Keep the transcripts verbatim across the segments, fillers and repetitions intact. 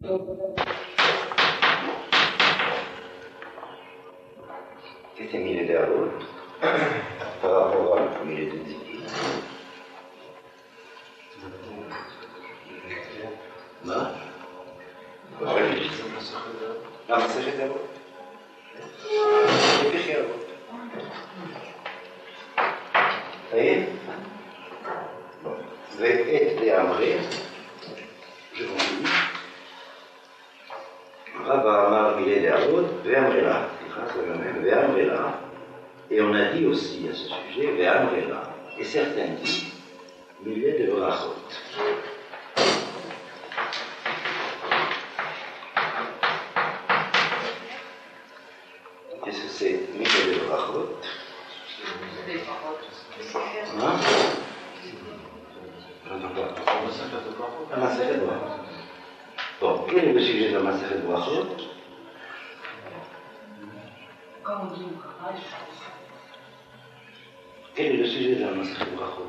C'était mille de l'autre par rapport à mille de Ziki. Non? La مساحة d'abord. C'est d'abord. Vous voyez? Bon. Vous avez été amré. Je vous dis. Rabba Amar Milé d'Arod, Ve'amrela. Ve'amrela. Et on a dit aussi à ce sujet, Ve'amrela. Et certains disent, Milé de Brachot. Qu'est-ce que c'est Milé de Brachot? Hein? La Masechet de Brachot. Bon, quel est le sujet de la Masechet de Brachot? Quel est le sujet de la Masechet de Brachot?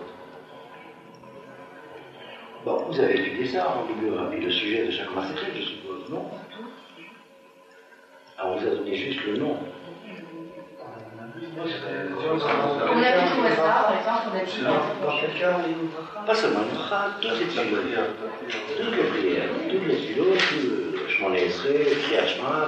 Bon, vous avez étudié ça en bibliographie, le sujet de chaque Masechet, je suppose, non? Alors, on vous a donné juste le nom. On a vu tout ça, par exemple, on a dit dans quel cas on les Pas seulement une phrase, toutes les prières, toutes les prières, toutes les silos, tout le chemin esré, le triachma,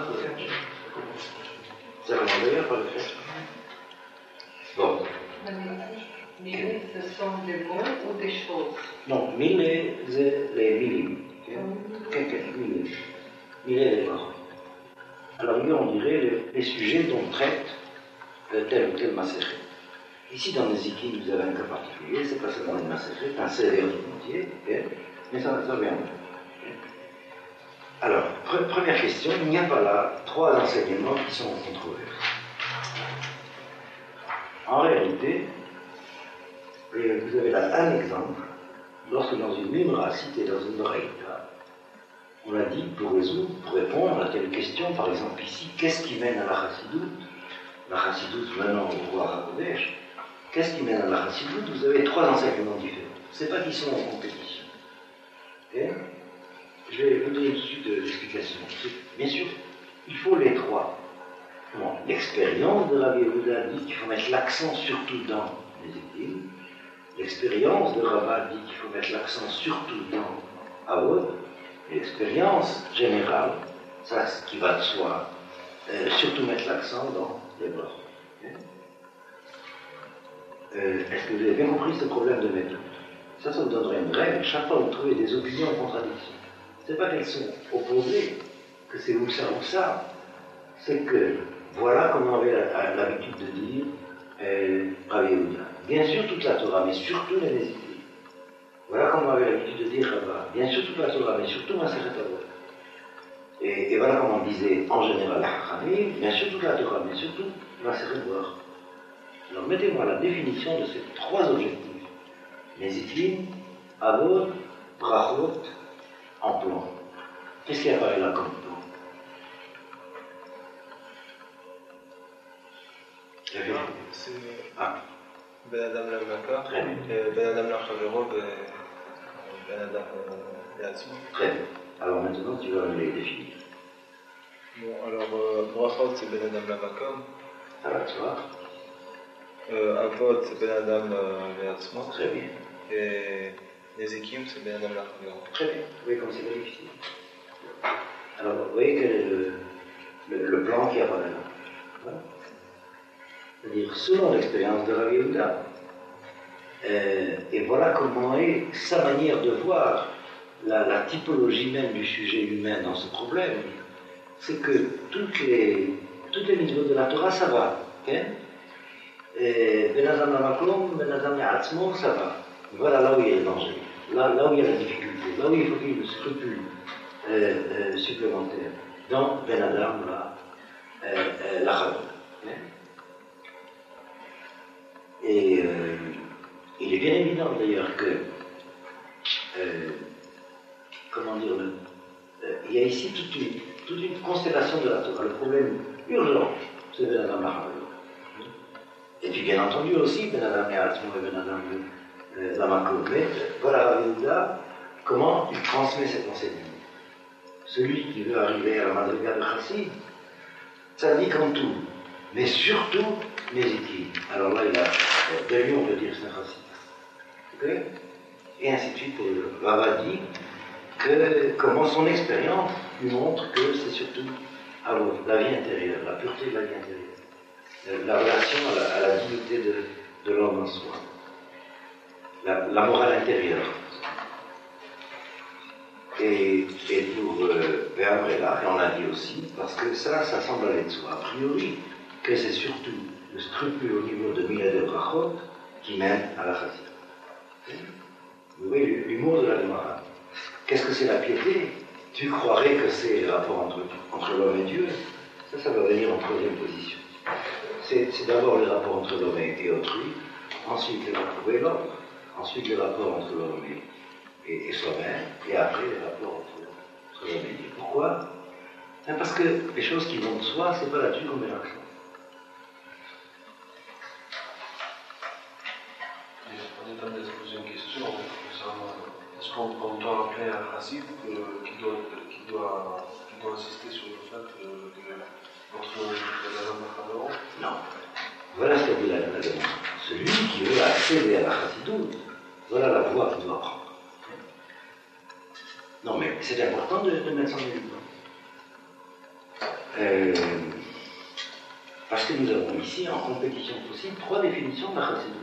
ça commence d'ailleurs par le fait. Bon. Mais ce sont des mots ou des choses? Non, mille, c'est les milim. Quelqu'un, mille. Mille les paroles. Alors, lui, on dirait les, les sujets dont traite tel ou tel Masechet. Ici, dans les Zikim, vous avez un cas particulier, c'est pas seulement une Masechet, c'est un sévère tout entier, okay? Mais ça, ça vient. Alors, pre- première question, il n'y a pas là trois enseignements qui sont controversés. En réalité, vous avez là un exemple, lorsque dans une Mimra citée dans une Braïta, on a dit pour résoudre, pour répondre à telle question, par exemple ici, qu'est-ce qui mène à la Chassidoute? La Chassidoute menant au roi Hakodesh, qu'est-ce qui mène à la Chassidoute? Vous avez trois enseignements différents. Ce n'est pas qu'ils sont en compétition. Okay? Je vais vous donner tout de suite l'explication. Bien sûr, il faut les trois. Bon, l'expérience de Rabbi Yehuda dit qu'il faut mettre l'accent surtout dans les équilibres. L'expérience de Rava dit qu'il faut mettre l'accent surtout dans Avod. Et l'expérience générale, ça, ce qui va de soi, euh, surtout mettre l'accent dans les bords. Okay? Euh, est-ce que vous avez bien compris ce problème de méthode? Ça, ça vous donnerait une règle. Chaque fois que vous trouvez des opinions en contradiction, c'est pas qu'elles sont opposées, que c'est ou ça ou ça, c'est que voilà comment on avait l'habitude de dire euh, Rabbi Yehuda. Bien sûr toute la Torah, mais surtout les Nézikrim. Voilà comment on avait l'habitude de dire Rabba. Bien sûr toute la Torah, mais surtout Masechet Avot. Et, et voilà comment on disait en général la Chachamim, bien sûr toute la Torah, mais surtout Masechet Avot. Alors mettez-moi la définition de ces trois objectifs. Nézikrim, Avot, Brachot, en plan. Qu'est-ce qui apparaît là comme plan? C'est Ah. Ben Adam Lamaka, Très bien. Ben Adam Lachavero, Ben Adam Yatsou. Très bien. Alors maintenant, tu vas les définir. Bon, alors, euh, Brachot, c'est Ben Adam Lamaka. Ça va de soi. Euh, Avot, c'est Ben Adam Yatsou. Très bien. Et Nezikim, c'est Ben Adam Lachavero. Très bien. Vous voyez comme c'est très difficile. Alors, vous voyez quel est le, le, le plan qui apparaît là. Voilà. C'est-à-dire, selon l'expérience de Rabbi Yehuda, euh, et voilà comment est sa manière de voir la, la typologie même du sujet humain dans ce problème, c'est que toutes les, toutes les mitzvot de la Torah, ça va. Okay? Ben Adam Lamakom, Ben Adam Yatzmo, ça va. Voilà là où il y a le danger, là, là où il y a la difficulté, là où il faut qu'il y ait le scrupule euh, euh, supplémentaire. Dans Ben Adam, là, euh, euh, la Chavod. Okay? Et euh, il est bien évident d'ailleurs que, euh, comment dire, le, euh, il y a ici toute une, toute une constellation de la Torah. Le problème urgent, c'est Ben Adam Lachavod. Et puis bien entendu aussi, Ben Adam Yatzmo et Ben Adam euh, Lamakom. Mais voilà, Yehuda, comment il transmet cet enseignement. celui qui veut arriver à la madriga de Chassid, tzaddik en tout, mais surtout Neziki. Alors là, il a de lui, on peut dire c'est un Chassid. Okay? Et ainsi de suite, le Rava dit que comment son expérience lui montre que c'est surtout alors, la vie intérieure, la pureté de la vie intérieure, la relation à la, à la dignité de, de l'homme en soi, la, la morale intérieure. Et, et pour euh, Béabrella, et on l'a dit aussi, parce que ça, ça semble aller de soi, a priori, que c'est surtout le scrupule au niveau de Milad et Brachot qui mène à la chassidut. Vous voyez l'humour de la Gemara. Qu'est-ce que c'est la piété? Tu croirais que c'est le rapport entre, entre l'homme et Dieu. Ça, ça va venir en troisième position. C'est, c'est d'abord le rapport entre l'homme et autrui, ensuite le rapport et l'homme, ensuite le rapport entre l'homme et, et, et soi-même, et après le rapport entre, entre l'homme et Dieu. Pourquoi? Parce que les choses qui vont de soi, c'est pas là-dessus qu'on met l'accent. On est en train de se poser une question concernant. Est-ce qu'on, on doit rappeler à un Chassid qui doit, qui, doit, qui doit insister sur le fait que notre la Ramachador? Non. Voilà ce qu'a dit la Gemara. Celui qui veut accéder à la Chassidut, voilà la voie qu'il doit prendre. Non, mais c'est important de, de mettre ça en évidence. Euh, parce que nous avons ici, en compétition possible, trois définitions de la Chassidut.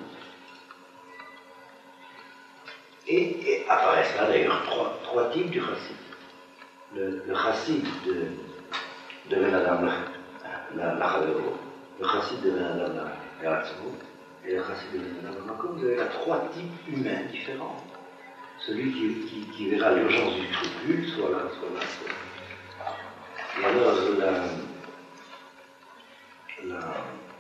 Et, et apparaissent là d'ailleurs trois, trois types du chassid. Le, le chassid de, de Ben Adam la Chadero, le chassid de Ben Adam la Yaratzvo, et le chassid de Ben Adam la Makom. Vous avez là trois types humains différents. Celui qui, qui, qui verra l'urgence du scrupule, soit là, soit là, soit là. Et alors, la, la,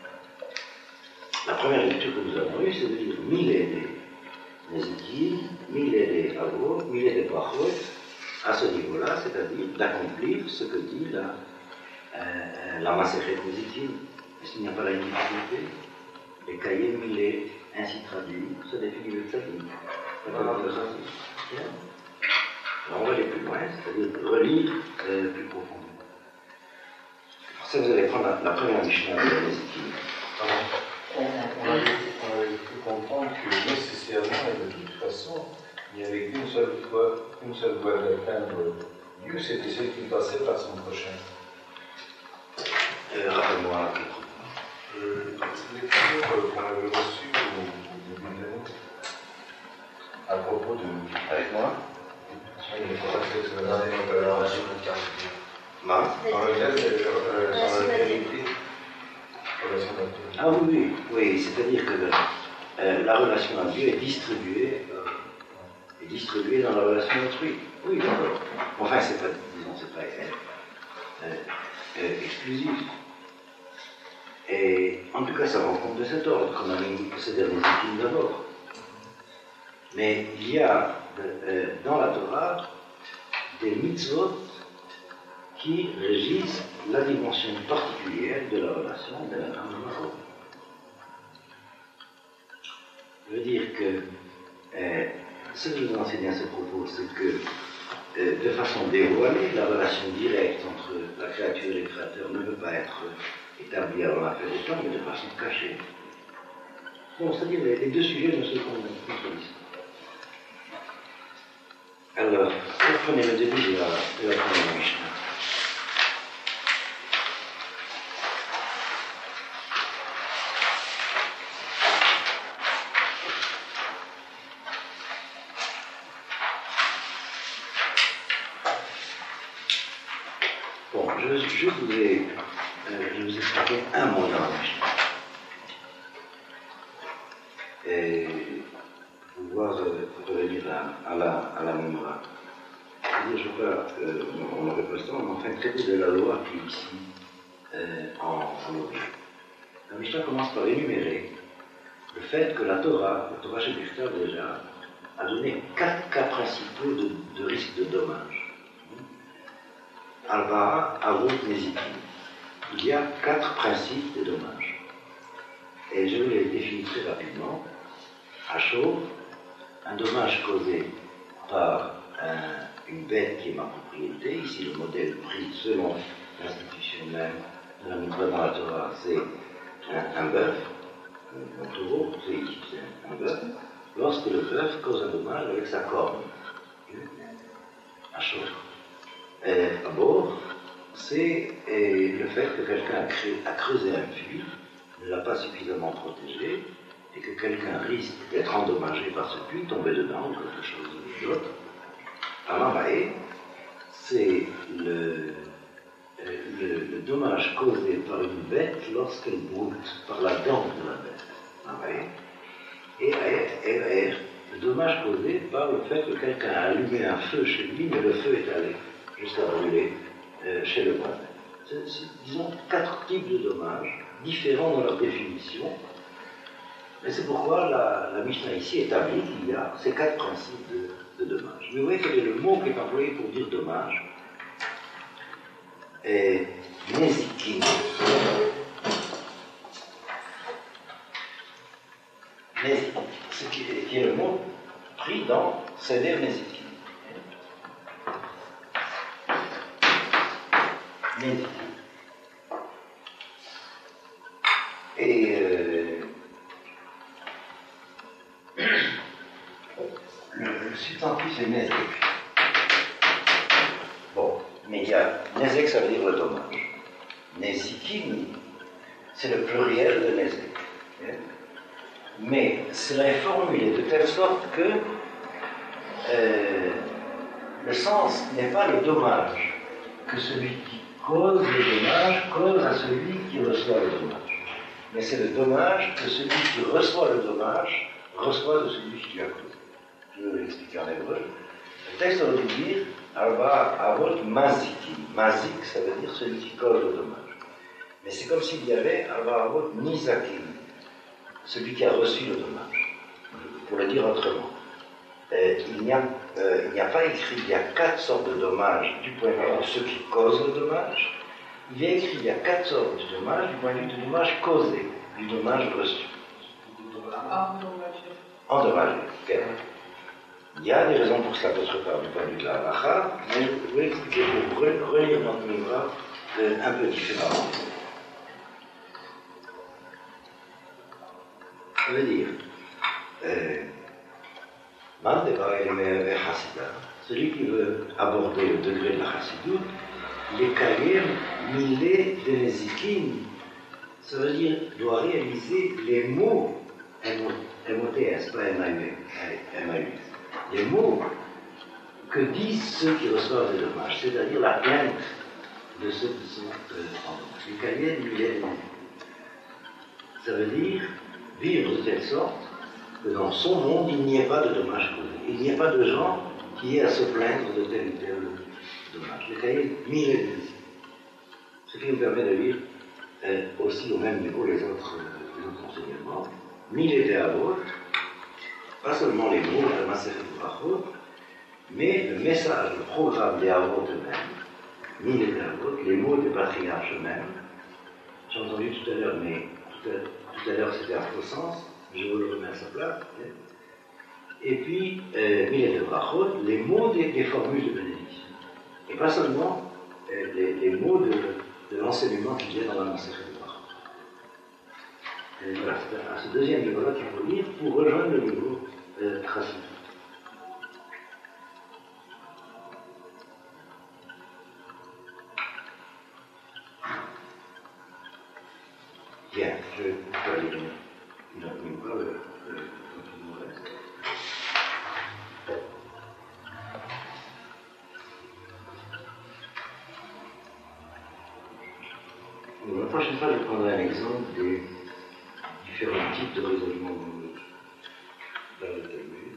la première lecture que nous avons eue, c'est de dire mille aidés. Néziki, mille et des avot, mille et des brachot, à ce niveau-là, c'est-à-dire d'accomplir ce que dit la, euh, la Masechet Nézikim. Est-ce qu'il n'y a pas la difficulté? Les cahiers millés, ainsi traduits, se définit le tzaddik. Alors on va aller plus loin, c'est-à-dire relire euh, plus profondément. Pour ça, vous allez prendre la, la première Mishnah de Nézikim. On, on avait pu comprendre que nécessairement et de toute façon, il n'y avait qu'une seule voie, qu'une seule voie d'atteindre Dieu, c'était celle qui passait par son prochain. Euh, Rappelle-moi. Euh, c'est lecture qu'on avait reçue au, au début de l'année, à propos de. Avec moi. Il est pour passer sur la relation de carte. Ma Dans le cas, sur la vérité. Ah oui, oui, oui, c'est-à-dire que le, euh, la relation à Dieu est distribuée, euh, est distribuée dans la relation autrui. Oui, d'accord. Enfin, c'est pas, disons, c'est pas euh, euh, exclusif. Et en tout cas, ça rend compte de cet ordre, comme a dit ces derniers études d'abord. Mais il y a euh, dans la Torah des mitzvot qui régissent la dimension particulière de la relation de la femme et de l'homme. Je veux dire que euh, ce que je vous enseigne à ce propos, c'est que euh, de façon dévoilée, la relation directe entre la créature et le créateur ne peut pas être établie avant la fin des temps, mais de façon cachée. Bon, c'est-à-dire les, les deux sujets ne se contredisent pas. Alors, reprenez le début de la, de la première Mishnah. Bon, je, je, vous ai, euh, je vous ai expliqué un mot dans la Mishnah. Et pouvoir euh, revenir à, à, la, à la mémoire. C'est-à-dire, je crois, euh, on n'aurait pas le temps, mais enfin, traiter de la loi qui est ici euh, en, en objet. La Mishnah commence par énumérer le fait que la Torah, la Torah chez Birta déjà, a donné quatre cas principaux de, de risque de dommage. Alba, Avot, Nézikim. Il y a quatre principes de dommage. Et je vais les définir très rapidement. À chaud, un dommage causé par un, une bête qui est ma propriété. Ici, le modèle pris selon l'institution même de la mitzvah dans la Torah, c'est un, un bœuf, un, un taureau, c'est ici, c'est un bœuf, lorsque le bœuf cause un dommage avec sa corne, à chaud. À bord, c'est le fait que quelqu'un a, a creusé un puits, ne l'a pas suffisamment protégé, et que quelqu'un risque d'être endommagé par ce puits, tomber dedans ou quelque chose d'autre. Amamae, c'est le, le, le dommage causé par une bête lorsqu'elle broute par la dent de la bête. Amamae. Et R, le dommage causé par le fait que quelqu'un a allumé un feu chez lui, mais le feu est allé jusqu'à brûler euh, chez le voisin. C'est, c'est, disons, quatre types de dommages, différents dans leur définition. Et c'est pourquoi la, la Mishnah ici établit qu'il y a ces quatre principes de, de dommage. Mais vous voyez quel est le mot qui est employé pour dire dommage? Et Nezikin. Nezikin, ce qui est, qui est le mot pris dans Seder Nezikin. Nezikin. Et euh, le, le substantif c'est Nezek. Bon, mais il y a Nezek, ça veut dire le dommage. Nezikin, c'est le pluriel de Nezek. Mais cela est formulé de telle sorte que euh, le sens n'est pas le dommage que celui qui cause le dommage cause à celui qui reçoit le dommage. Mais c'est le dommage que celui qui reçoit le dommage reçoit de celui qui l'a causé. Je vais l'expliquer en hébreu. Le texte aurait dû dire Arba Avot Mazikim. Mazik, ça veut dire celui qui cause le dommage. Mais c'est comme s'il y avait Arba Avot Nizakim, celui qui a reçu le dommage. Pour le dire autrement, euh, il, n'y a, euh, il n'y a pas écrit il y a quatre sortes de dommages du point de vue de ceux qui causent le dommage. Il y a écrit il y a quatre sortes de dommages du point de vue du dommage causé, du dommage reçu. Endommagé. Okay. Il y a des raisons pour cela, d'autre part, du point de vue de la halakha, mais je vais expliquer pour relire notre mémoire euh, un peu différemment. Ça veut dire, celui qui veut aborder le degré de la chassidoute, les kayem milé de nezikin, ça veut dire, doit réaliser les mots M O T S, pas M A U S, les mots que disent ceux qui reçoivent des dommages, c'est-à-dire la plainte de ceux qui sont en dommage. Les kayem milé de nezikin. Ça veut dire vivre de telle sorte que dans son monde, il n'y ait pas de dommages causés. Il n'y ait pas de gens qui aient à se plaindre de tel ou tel dommage. Le cahier mille et dix. Ce qui nous permet de lire euh, aussi au même niveau les autres, euh, les autres enseignements. Mille et Avot, pas seulement les mots de la Maseret Brachot, mais le message, le programme des Avot eux-mêmes. Mille et Avot, les mots des patriarches eux-mêmes. J'ai entendu tout à l'heure, mais tout à l'heure, Tout à l'heure, c'était un faux sens, je vous le remets à sa place. Et puis, euh, Milet de Brachot, les mots des, des formules de bénédiction. Et pas seulement euh, les, les mots de, de l'enseignement qui vient dans la Maseret de Brachot. Et voilà, c'est à ce deuxième niveau-là qu'il faut lire pour rejoindre le niveau euh, chassidique. Bien, je vais aller une autre mémoire, le, le, le reste. La prochaine fois, je prendrai un exemple des différents types de raisonnement dans le Talmud.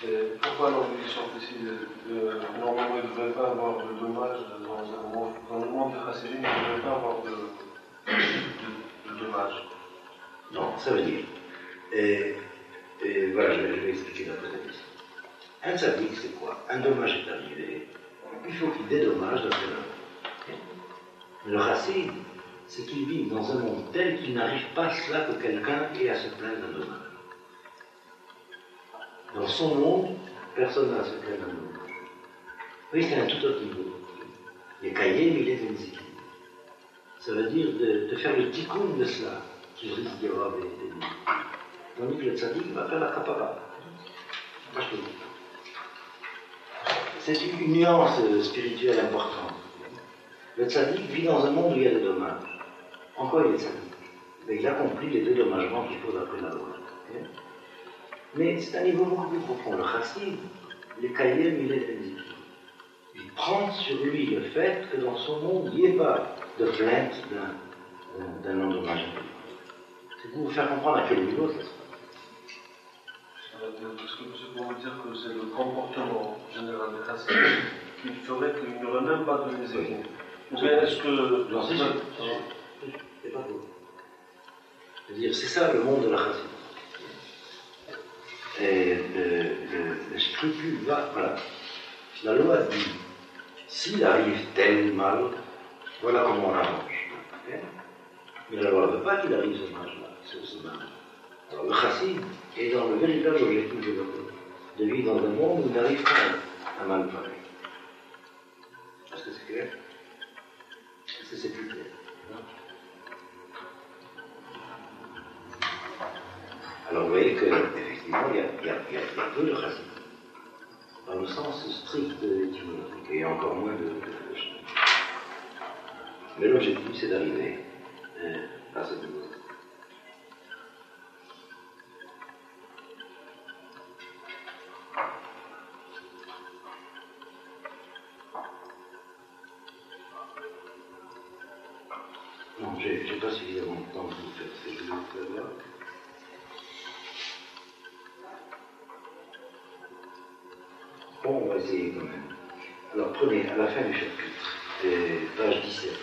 Et pourquoi l'obligation précise euh, normalement il ne devrait pas avoir de dommages dans, un monde, dans le monde de Chassidim, il ne devrait pas avoir de, de, de dommages. Non, ça veut dire. Et, et voilà, je vais, je vais expliquer la question. Un tzaddik, c'est quoi? Un dommage est arrivé, il faut qu'il dédommage d'après la loi. Le chassid, c'est qu'il vit dans un monde tel qu'il n'arrive pas à cela que quelqu'un ait à se plaindre d'un dommage. Dans son monde, personne n'a à se plaindre d'un dommage. Oui, c'est un tout autre niveau. Les cahiers, mais il est une. Ça veut dire de, de faire le tikkun de cela, qu'il risque d'y avoir des, des limites. Tandis que le tzaddik va faire la kapara. C'est une nuance spirituelle importante. Le tzaddik vit dans un monde où il y a des dommages. En quoi il est tzaddik? Mais il accomplit les dédommagements qu'il faut d'après la loi. Okay? Mais c'est un niveau beaucoup plus profond. Le chassid, les cahiers, il est invisible. Il prend sur lui le fait que dans son monde, il n'y ait pas de plainte d'un, d'un, d'un endommagement. C'est pour vous faire comprendre à quel niveau ça se passe. Parce que c'est pour vous dire que c'est le comportement général des Chassidim qui ferait qu'il n'y aurait même pas de nézékin. Mais est-ce que. Non, c'est ça. C'est pas faux. C'est-à-dire, c'est ça le monde de la Chassidut. Et le, le, le scrupule va, voilà. La loi dit, s'il arrive tel mal, voilà comment on arrange. Okay? Mais la loi ne veut pas qu'il arrive ce mal-là, ce, ce mal. Alors le chassid est dans le véritable objectif de la loi, de vivre dans un monde où il n'arrive pas à un mal pareil. Est-ce que c'est clair? Est-ce que c'est plus clair? Alors vous voyez qu'effectivement, il y a, il y a, il y a, il y a peu de chassid. Dans le sens strict de l'étymologie, et encore moins de, de, de chemin. Mais l'objectif, c'est d'arriver euh, à ce niveau. Non, j'ai, j'ai pas suffisamment de temps pour vous faire ce que je veux faire. Bon, on va essayer quand même. Alors prenez à la fin du chapitre, euh, page dix-sept.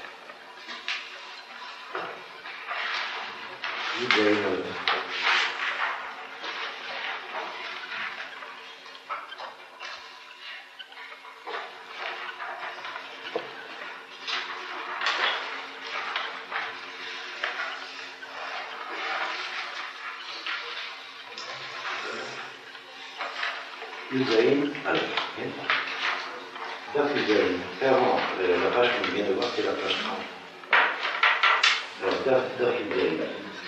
Vous avez euh, Usaïn, alors, Daf Usaïn, fermant euh, la page qu'on vient de voir, c'est la page trente. Alors, Daf, Daf Usaïn.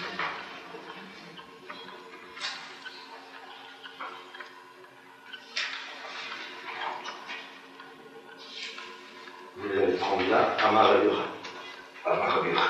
Vous allez prendre là, Amarabura. Amarabura.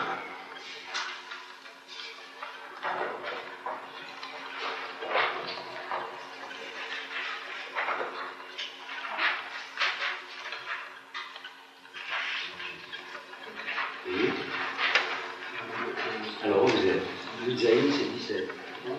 Alors, où vous êtes? L'Uzaïn, c'est dix-sept.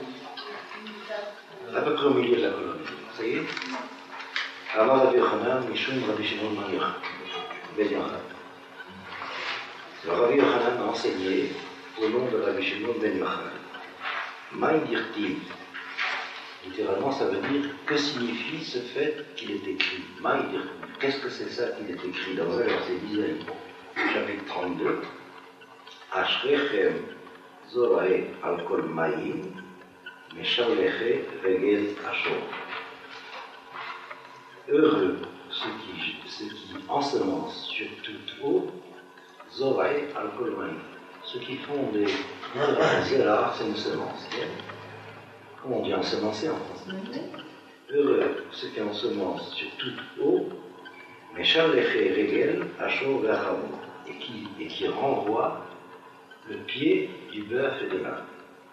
À peu près au milieu de la colonne. Ça y est? Amar Rabbi Yochanan, Mishum Rabbi Shimon Ben Yochai. Le Rabbi Yochanan a enseigné au nom de Rabbi Shimon Ben Yochai. Maï dirtiv. Littéralement, ça veut dire que signifie ce fait qu'il est écrit. Maï dirtiv. Qu'est-ce que c'est ça qu'il est écrit dans un verset d'Isaïe, chapitre trente-deux? Ashrechem Zorae al kol Maïm, Meshavleche Regel Ashor. Heureux ceux qui, ceux qui ensemencent sur toute eau, Zorae al kol Maïm. Ceux qui font des zérar, c'est une semence. Comment on dit ensemencer en français? Heureux ceux qui ensemencent sur toute eau, Meshavleche Regel Ashor Vachamou. Et qui, et qui renvoie le pied du bœuf et de l'âne.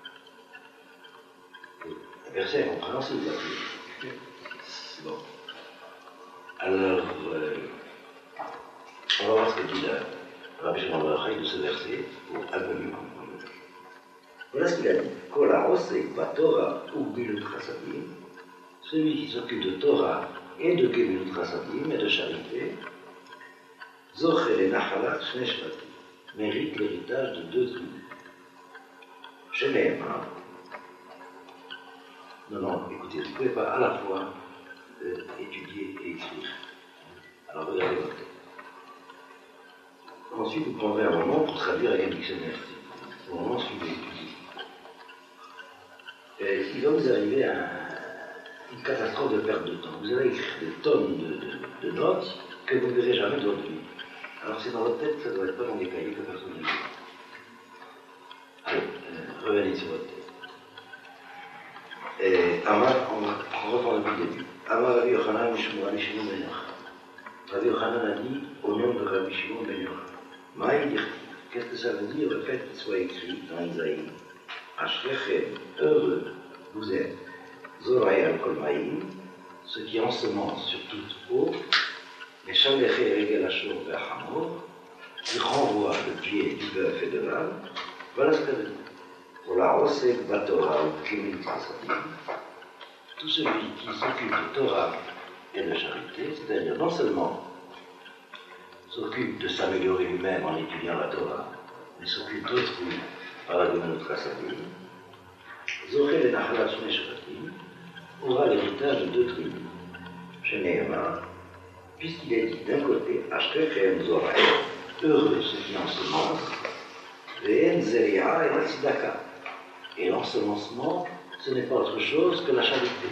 Le verset est compréhensible. Bon. Alors, euh, on va voir ce que dit la Rabbi Shimon Ben Yochai de ce verset pour un peu mieux comprendre. Voilà ce qu'il a dit. Kol ha'osek b'Torah u'gemilut chasadim, celui qui s'occupe de Torah et de Gemilut Chasadim et de charité, Zocher et Nachalat Shnei Shvatim, mérite l'héritage de deux tribus. Chez les non, non, écoutez, vous ne pouvez pas à la fois euh, étudier et écrire. Alors regardez votre tête. Ensuite, vous prendrez un moment pour traduire avec un dictionnaire. Au moment suivant, étudier. Il va vous arriver à une catastrophe de perte de temps. Vous allez écrire des tonnes de, de, de notes que vous ne verrez jamais de votre vie. Alors c'est dans votre tête, ça ne doit être pas dans des cahiers que personne ne lit. Allez, euh, revenez sur votre tête. Et Amar, on va reprendre depuis le début. Amar Rabbi Yochanan Mishmou Rabbi Shimon ben Yochai. Rabbi Yochanan a dit au nom de Rabbi Shimon ben Yochai. Maï dirti. Qu'est-ce que ça veut dire le fait qu'il soit écrit dans Isaïe? Ashrechem, heureux, vous êtes. Zoraï al-Kol Maïm, ceux qui ensemencent sur toute eau. Mais Shalechei Regel Ashur ve'Hamor, qui renvoie le pied du bœuf et de l'âne. Voilà ce que ça veut dire. Pour la Osek Batorah ou Gemilut Chasadim, tout celui qui s'occupe de Torah et de charité, c'est-à-dire non seulement s'occupe de s'améliorer lui-même en étudiant la Torah, mais s'occupe d'autrui par la Gemilut Chasadim, Zocher et Nachalat Shnei Shvatim, aura l'héritage de deux tribus. Chez Nehemar, puisqu'il est dit d'un côté, Ashrechem Zoraï, heureux ceux qui ensemencent, Ve'en Zeria et la Tzedaka. Et l'ensemencement, ce n'est pas autre chose que la charité.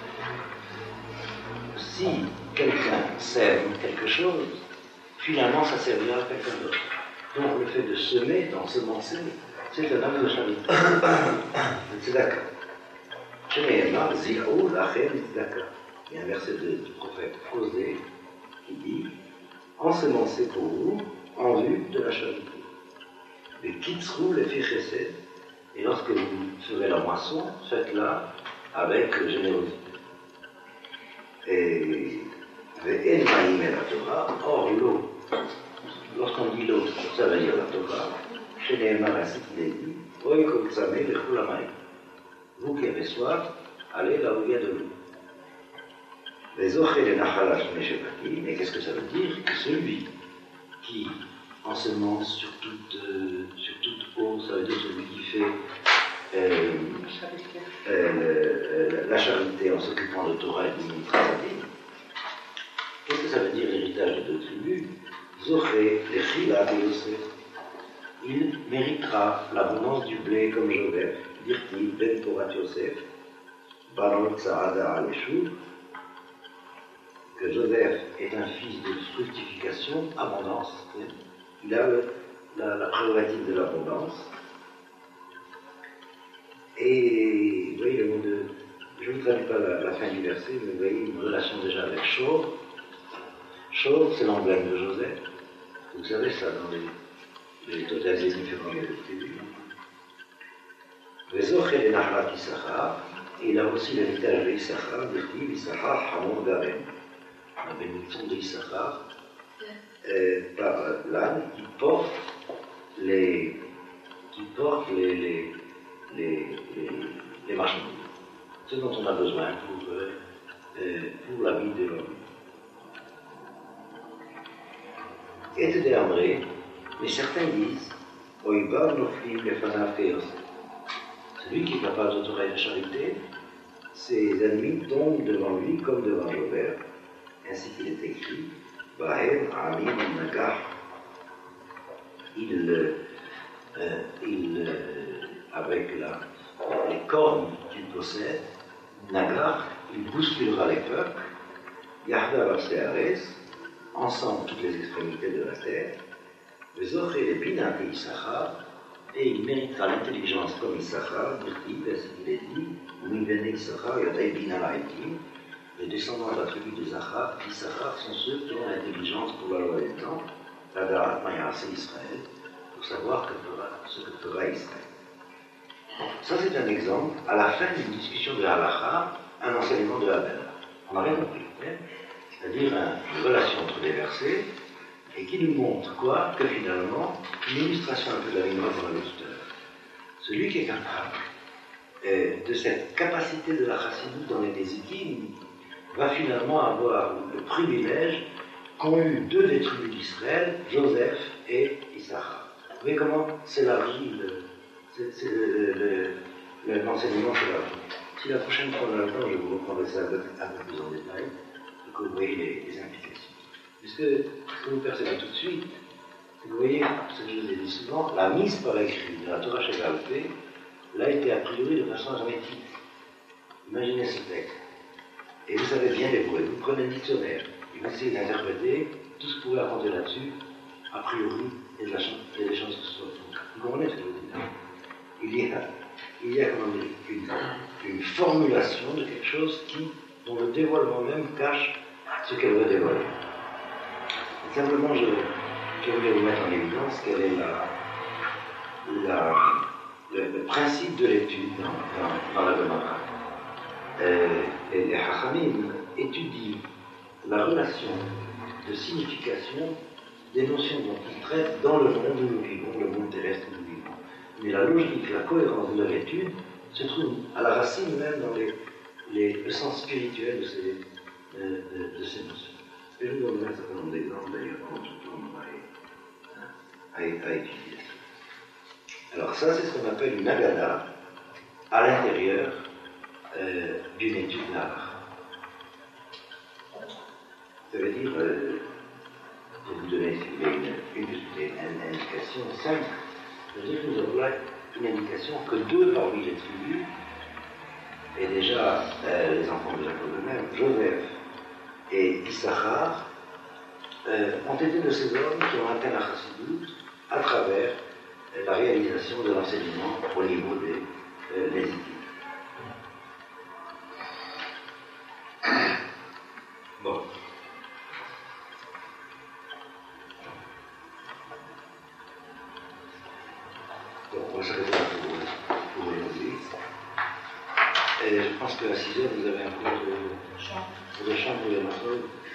Si quelqu'un sème quelque chose, finalement ça servira à quelqu'un d'autre. Donc le fait de semer, d'ensemencer, c'est un acte de charité. C'est d'accord. Chez Nehemar, Zil'ou lachem tzedaka. Il y a un verset de, du prophète Osée qui dit ensemencez pour vous en vue de la charité. Les kitzrou les fi chesed. Et lorsque vous ferez la moisson, faites-la avec générosité. Et ve'en ma'im et la Torah, or l'eau, lorsqu'on dit l'eau, ça veut dire la Torah, chez les Nehemar ainsi qu'il est dit, oi kol tzameh vechou lamayim. Vous qui avez soif, allez là où il y a de l'eau. Les Zocher et Nachalat Shnei Shvatim, et qu'est-ce que ça veut dire? Que celui qui ensemence sur toute, euh, sur toute eau, ça veut dire celui qui fait euh, euh, euh, la charité en s'occupant de Torah et de Gemilut Chasadim. Qu'est-ce que ça veut dire l'héritage de deux tribus? Zoché, l'Echila de Yosef. Il méritera l'abondance du blé comme Joseph, Dirti, Ben Porat Yosef, Banot Saada Aleshu, que Joseph est un fils de fructification, abondance. Il a le, la, la prérogative de l'abondance. Et vous voyez le mot de. Je ne vous traduis pas la, la fin du verset, mais vous voyez une relation déjà avec Shor. Shor, c'est l'emblème de Joseph. Vous savez ça dans les, les totalités différentes de tribus. Vezocher et Nachalat Issachar, et il a aussi l'héritage de Issachar, de Tiv, Issachar, Hamon, Garem. La bénédiction de Issachar. Euh, par l'âne qui porte les qui porte les les, les, les, les marchandises, ce dont on a besoin pour, euh, euh, pour la vie de l'homme. Et de André, mais certains disent Oibar noflim lefanav keos. Celui qui est capable de Torah et de charité, ses ennemis tombent devant lui comme devant Jobert, ainsi qu'il est écrit. Il, euh, il euh, avec la, les cornes qu'il possède, Nagar, il bousculera les peuples, Yarda Rapseares, ensemble toutes les extrémités de la terre, les offres et les binat et Issachar, et il méritera l'intelligence comme Issachar, Dirti, ainsi qu'il est dit, Mivene Issachar, Yodai Binala Etim. Les descendants de la tribu des Zachar, Issachar, sont ceux qui ont l'intelligence pour la loi des temps, la Darat Mayarase Israël, pour savoir que fera, ce que fera Israël. Ça, c'est un exemple, à la fin d'une discussion de Halacha, un enseignement de Abel. On n'a rien compris, hein? C'est-à-dire une relation entre les versets, et qui nous montre quoi? Que finalement, une illustration un peu de la ligne qu'on a vu tout à l'heure. Celui qui est capable euh, de cette capacité de la chassidoute dans les Nézikim, va finalement avoir le privilège qu'ont eu deux des tribus d'Israël, Joseph et Issachar. Vous voyez comment s'élargit l'enseignement s'élargit. Si la prochaine fois on a le temps, je vous reprendrai ça un peu, un peu plus en détail, pour que vous voyez les, les implications. Puisque ce que vous percevez tout de suite, c'est que vous voyez, ce que je vous ai dit souvent, la mise par écrit de la Torah Shebalpé l'a été a priori de façon hermétique. Imaginez ce texte. Et vous savez bien l'hébreu, vous prenez le dictionnaire, et vous essayez d'interpréter tout ce que vous pouvez raconter là-dessus, a priori, il y a des chances que ce soit faux. Vous comprenez ce que je veux dire? Il y a, il y a comment dire, une, une formulation de quelque chose qui, dont le dévoilement même cache ce qu'elle veut dévoiler. Et simplement, je, je voulais vous mettre en évidence quel est la, la, le, le principe de l'étude dans, dans, dans la Gemara. Euh, et les Chachamim étudient la relation de signification des notions dont ils traitent dans le monde où nous vivons, le monde terrestre où nous vivons. Mais la logique, la cohérence de leur étude se trouve à la racine même dans les, les, le sens spirituel de ces, euh, de, de ces notions. Et je vous donnerai un certain nombre d'exemples d'ailleurs quand je tournerai à, à, à étudier ça. Alors ça, c'est ce qu'on appelle une agada à l'intérieur euh, d'une étude d'art. Ça veut dire, euh, pour vous donner si vous voulez, une, une, une indication simple, ça veut dire que nous avons là une indication que deux parmi les tribus, et déjà euh, les enfants de Jacob eux-mêmes, Joseph et Issachar, euh, ont été de ces hommes qui ont atteint la chassidoute à travers euh, la réalisation de l'enseignement au niveau des euh, Nézikim. Bon. Donc, on va s'arrêter là pour, pour aujourd'hui. Et je pense qu'à six heures, vous avez un cours de chant pour les maçons.